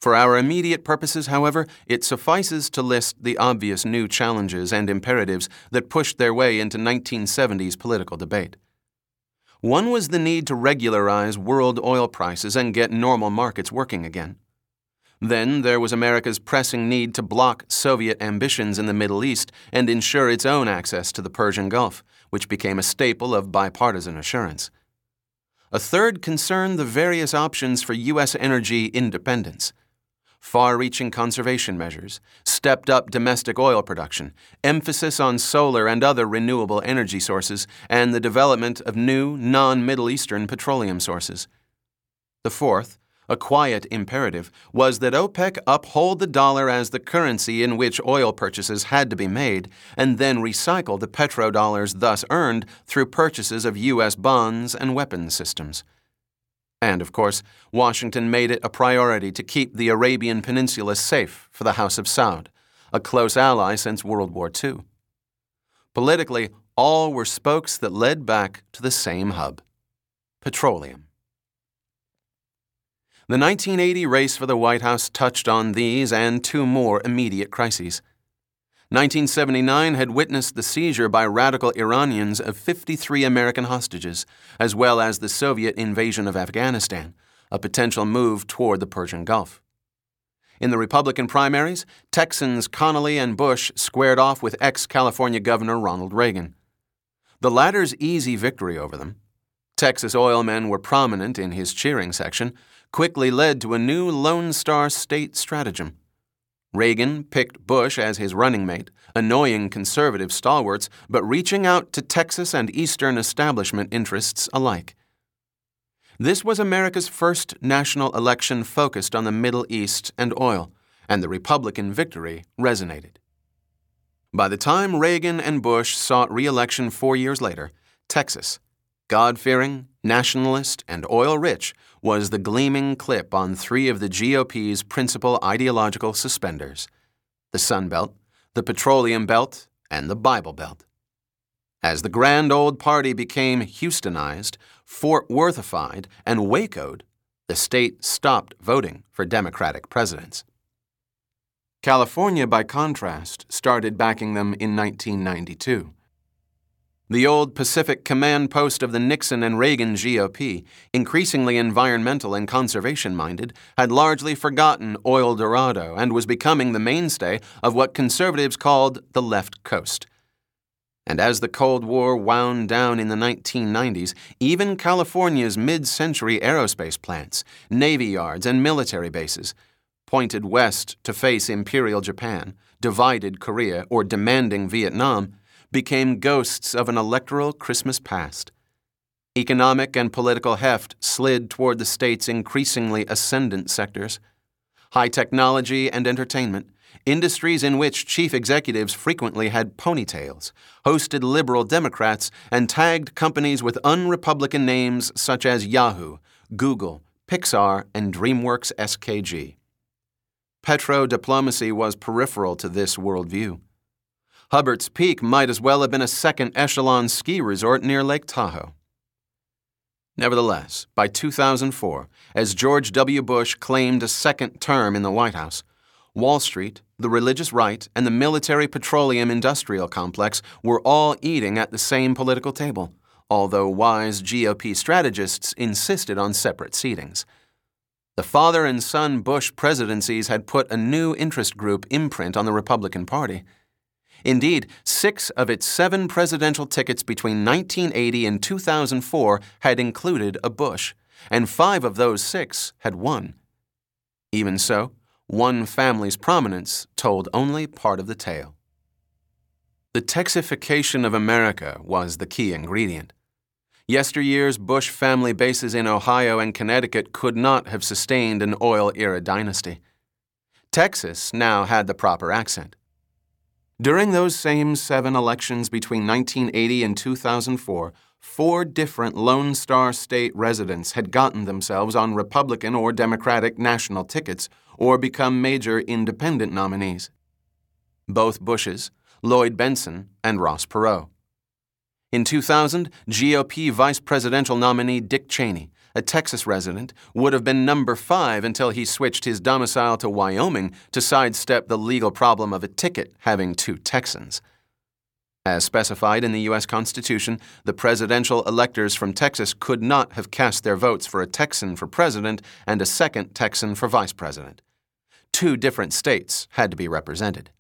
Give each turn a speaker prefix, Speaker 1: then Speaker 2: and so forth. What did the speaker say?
Speaker 1: For our immediate purposes, however, it suffices to list the obvious new challenges and imperatives that pushed their way into 1970s political debate. One was the need to regularize world oil prices and get normal markets working again. Then there was America's pressing need to block Soviet ambitions in the Middle East and ensure its own access to the Persian Gulf, which became a staple of bipartisan assurance. A third concerned the various options for U.S. energy independence. Far-reaching conservation measures, stepped-up domestic oil production, emphasis on solar and other renewable energy sources, and the development of new, non-Middle Eastern petroleum sources. The fourth, a quiet imperative, was that OPEC uphold the dollar as the currency in which oil purchases had to be made, and then recycle the petrodollars thus earned through purchases of U.S. bonds and weapons systems. And, of course, Washington made it a priority to keep the Arabian Peninsula safe for the House of Saud, a close ally since World War II. Politically, all were spokes that led back to the same hub: petroleum. The 1980 race for the White House touched on these and two more immediate crises. 1979 had witnessed the seizure by radical Iranians of 53 American hostages, as well as the Soviet invasion of Afghanistan, a potential move toward the Persian Gulf. In the Republican primaries, Texans Connally and Bush squared off with ex-California Governor Ronald Reagan. The latter's easy victory over them, Texas oilmen were prominent in his cheering section, quickly led to a new Lone Star State stratagem. Reagan picked Bush as his running mate, annoying conservative stalwarts, but reaching out to Texas and Eastern establishment interests alike. This was America's first national election focused on the Middle East and oil, and the Republican victory resonated. By the time Reagan and Bush sought re-election 4 years later, Texas, God-fearing, nationalist, and oil-rich, was the gleaming clip on three of the GOP's principal ideological suspenders: the Sun Belt, the Petroleum Belt, and the Bible Belt. As the grand old party became Houstonized, Fort Worthified, and Waco'd, the state stopped voting for Democratic presidents. California, by contrast, started backing them in 1992. The old Pacific Command post of the Nixon and Reagan GOP, increasingly environmental and conservation-minded, had largely forgotten Oil Dorado and was becoming the mainstay of what conservatives called the left coast. And as the Cold War wound down in the 1990s, even California's mid-century aerospace plants, navy yards, and military bases, pointed west to face Imperial Japan, divided Korea, or demanding Vietnam, became ghosts of an electoral Christmas past. Economic and political heft slid toward the state's increasingly ascendant sectors. High technology and entertainment, industries in which chief executives frequently had ponytails, hosted liberal Democrats, and tagged companies with un-Republican names such as Yahoo, Google, Pixar, and DreamWorks SKG. Petro-diplomacy was peripheral to this worldview. Hubbert's Peak might as well have been a second-echelon ski resort near Lake Tahoe. Nevertheless, by 2004, as George W. Bush claimed a second term in the White House, Wall Street, the religious right, and the military petroleum industrial complex were all eating at the same political table, although wise GOP strategists insisted on separate seatings. The father and son Bush presidencies had put a new interest group imprint on the Republican Party. Indeed, 6 of its 7 presidential tickets between 1980 and 2004 had included a Bush, and 5 of those 6 had won. Even so, one family's prominence told only part of the tale. The Texification of America was the key ingredient. Yesteryear's Bush family bases in Ohio and Connecticut could not have sustained an oil-era dynasty. Texas now had the proper accent. During those same 7 elections between 1980 and 2004, 4 different Lone Star State residents had gotten themselves on Republican or Democratic national tickets or become major independent nominees. Both Bushes, Lloyd Bentsen, and Ross Perot. In 2000, GOP vice presidential nominee Dick Cheney, a Texas resident, would have been number 5 until he switched his domicile to Wyoming to sidestep the legal problem of a ticket having 2 Texans. As specified in the U.S. Constitution, the presidential electors from Texas could not have cast their votes for a Texan for president and a second Texan for vice president. 2 different states had to be represented.